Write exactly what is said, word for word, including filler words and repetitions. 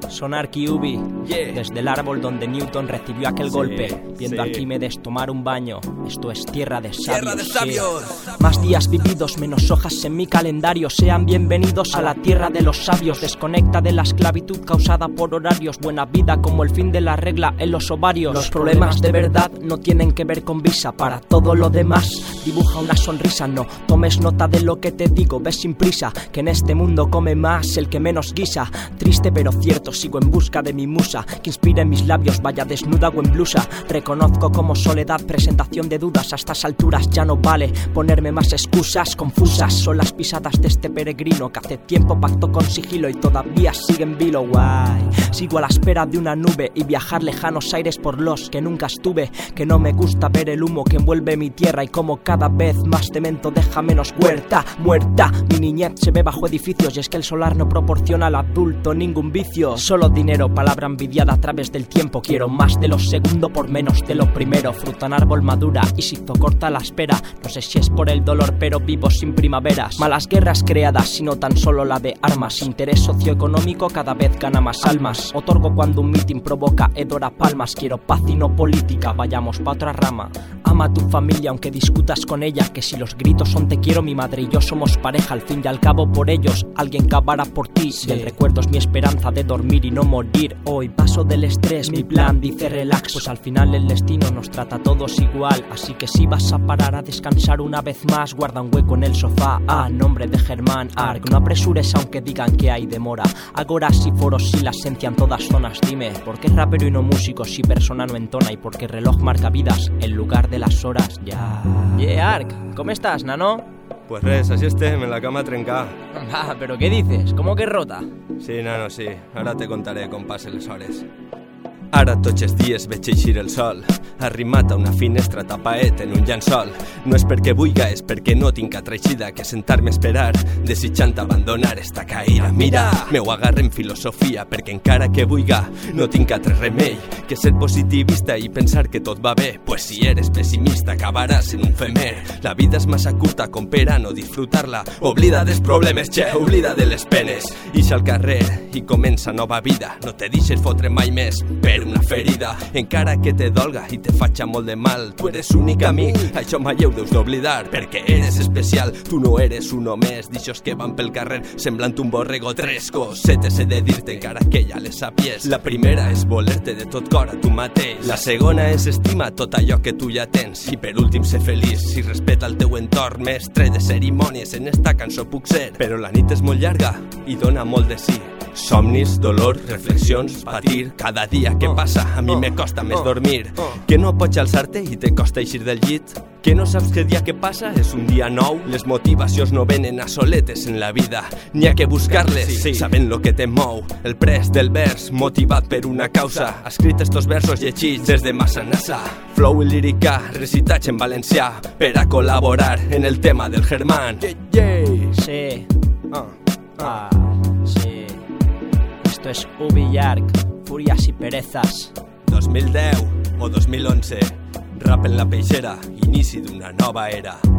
Sonark y Ubi, yeah. Desde el árbol donde Newton recibió aquel sí, golpe, viendo sí. Arquímedes tomar un baño. Esto es tierra de sabios, tierra de sabios. Sí. Más días vividos, menos hojas en mi calendario. Sean bienvenidos a la tierra de los sabios. Desconecta de la esclavitud causada por horarios. Buena vida como el fin de la regla en los ovarios. Los problemas de verdad no tienen que ver con visa. Para todo lo demás dibuja una sonrisa. No tomes nota de lo que te digo, ves sin prisa que en este mundo come más el que menos guisa. Triste pero cierto, sigo en busca de mi musa que inspire en mis labios, vaya desnuda o en blusa. Reconozco como soledad, presentación de dudas. A estas alturas ya no vale ponerme más excusas confusas. Son las pisadas de este peregrino que hace tiempo pactó con sigilo y todavía sigue en vilo. Guay, sigo a la espera de una nube y viajar lejanos aires por los que nunca estuve. Que no me gusta ver el humo que envuelve mi tierra y como cada vez más cemento deja menos huerta muerta. Mi niñez se ve bajo edificios y es que el solar no proporciona al adulto ningún vicio. Solo dinero, palabra envidiada a través del tiempo. Quiero más de lo segundo por menos de lo primero. Fruta en árbol madura y se hizo corta la espera. No sé si es por el dolor pero vivo sin primaveras. Malas guerras creadas sino tan solo la de armas. Interés socioeconómico cada vez gana más almas. Otorgo cuando un mitin provoca hedor a palmas. Quiero paz y no política, vayamos pa' otra rama. Ama a tu familia aunque discutas con ella. Que si los gritos son te quiero, mi madre y yo somos pareja. Al fin y al cabo por ellos alguien cavará por ti, sí. Y el recuerdo es mi esperanza de dormir y no morir. Hoy paso del estrés, mi plan dice relax. Pues al final el destino nos trata a todos igual. Así que si vas a parar a descansar una vez más, guarda un hueco en el sofá a nombre de Germán Arc. No apresures aunque digan que hay demora. Agoras y foros y la esencia en todas zonas. Dime, ¿por qué rapero y no músico si persona no entona? Y por qué reloj marca vidas en lugar de las horas. Ya. Yeah, Arc, ¿cómo estás, nano? Pues res, así estem, en la cama trencada. Ah, ¿pero qué dices? ¿Cómo que rota? Sí, nano, sí. Ara te contaré com passen les hores. Ara tots els dies veig eixir el sol, arrimat a una finestra tapaet en un llençol. No és perquè vulga, és perquè no tinc altra eixida que sentar-me a esperar, desitjant abandonar esta caïda. Mira, m'ho agarre en filosofia, perquè encara que vulga, no tinc altre remei que ser positivista i pensar que tot va bé. Pues si eres pessimista acabaràs en un femer. La vida és massa curta com per a no disfrutar-la. Oblida dels problemes, che, oblida de les penes. Ixa al carrer i comença nova vida. No te deixes fotre mai més per una ferida, encara que te dolga i te faci molt de mal. Tu eres únic amic, això mai ho deus d'oblidar, perquè eres especial. Tu no eres uno més d'ixos que van pel carrer semblant un borrego. Tres cosetes he de dir-te encara que ja les sapies. La primera és voler-te de tot cor a tu mateix. La segona és estima tot allò que tu ja tens. I per últim ser feliç i respeta el teu entorn. Mestre de cerimònies en esta cançó puc ser, però la nit és molt llarga i dona molt de sí. Somnis, dolor, reflexions, patir. Cada dia que passa a mi me costa més dormir. Que no pots alçar-te i te costa eixir del llit. Que no saps que el dia que passa és un dia nou. Les motivacions no venen a soletes en la vida, n'hi ha que buscar-les, sí, sabent lo que te mou. El pres del vers, motivat per una causa. Ha escrit estos versos llegits des de Massanassa. Flow i lírica, recitats en valencià, per a col·laborar en el tema del Germán. Yeah, yeah. Sí. Ah, ah, sí. Esto es Ubi y Arc, Furias y Perezas. dos mil deu o dos mil onze, rap en la peixera, inici d'una nova era.